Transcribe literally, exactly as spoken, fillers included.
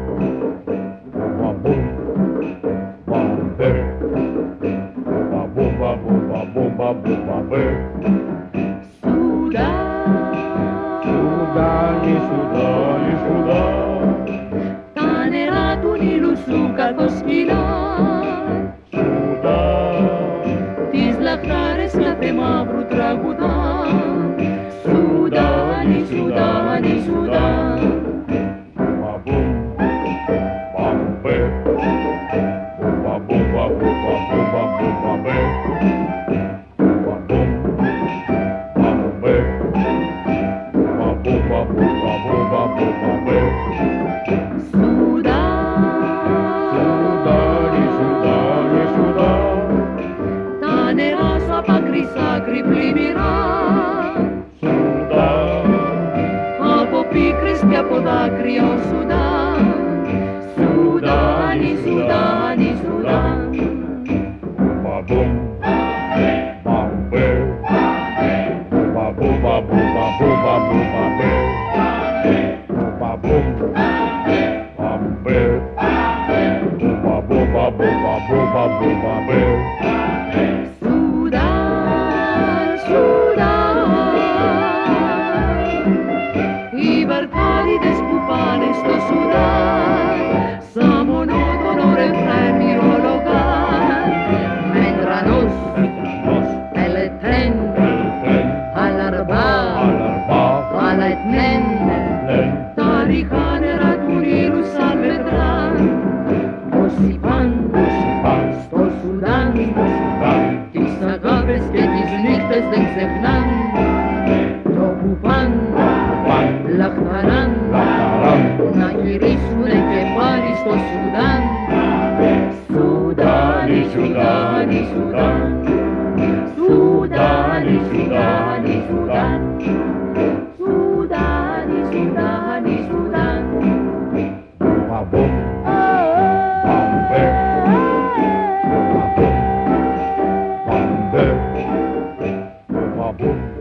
Ba-boom, ba-bear. Ba-boom, ba-boom, ba-boom, ba-boom, ba-bear. Σουδάνι, Σουδάνι, Σουδάνι. Τα νερά του Νείλου σου καθώς κυλάει. Σουδάνι, Τις λαχτάρες κάθε μαύρου τραγουδά. Σουδάνι, Σουδάνι, Σουδάνι. ba-boom, ba-bear. Ba-boom, ba-boom, ba-boom, ba-boom, ba-bear. Ba-boom, ba-bear. Ba-boom, ba-boom, ba-boom, ba-boom, ba-bear. Σουδάνι, Σουδάνι, Σουδάνι. Τα νερά σου απ' άκρη σ' άκρη πλημμυρά. Από πίκρες και από δάκρυα ο Σουδάν. Σουδάνι, Σουδάνι, Σουδάνι. Ba-boom, ba-bear. Ba-boom, ba-boom, ba-boom, ba-boom, ba-bear. Ba-boom, ba-bear. Ba-boom, ba-boom, ba-boom, ba-boom, ba-bear. Σουδάν, Σουδάν. Οι βαρκάριδες που πάνε στο Σουδάν σαν μονότονο ρεφρέν μυρολογάν. Μέντρανος, ελετρέν, αλαρμπά, αλετμέν. Τα ριχά νερά του Νείλου σαν μετράν. Όσοι πάνε στο Σουδάν τις αγάπες και τις νύχτες δεν ξεχνάν. Το που παν λαχταράν να γυρίσουνε και πάλι στο Σουδάν. Σουδάνι, Σουδάνι, Σουδάν. Σουδάνι, Σουδάνι, Σουδάν. Σουδάνι, Σουδάνι, Σουδάν. Ba-boom, ba-bear. Ba-boom, ba-bear. Ba-boom.